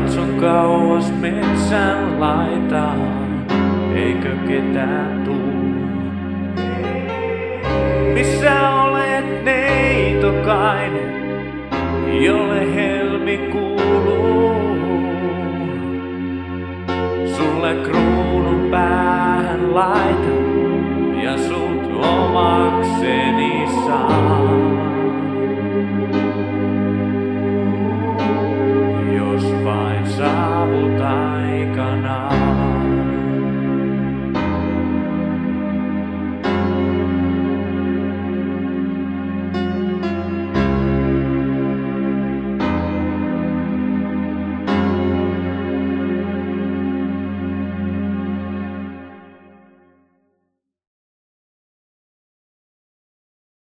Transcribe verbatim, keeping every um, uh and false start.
Katson kauas metsän laitaan, eikö ketään tuu? Missä olet neitokainen, jolle he